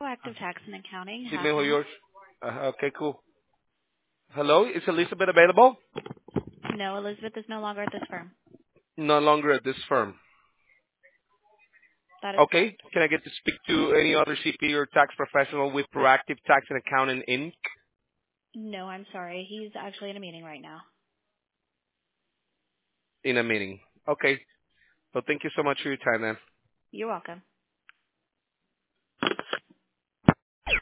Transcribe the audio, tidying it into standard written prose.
Proactive Tax and Accounting. How Dime, can I help? George. Okay, cool. Hello, is Elizabeth available? No, Elizabeth is no longer at this firm. No longer at this firm. That is Okay, correct. can I get to speak to any other CPA or tax professional with Proactive Tax and Accounting No, I'm sorry. He's actually in a meeting right now. in a meeting? Okay, well, thank you so much for your time, then. You're welcome.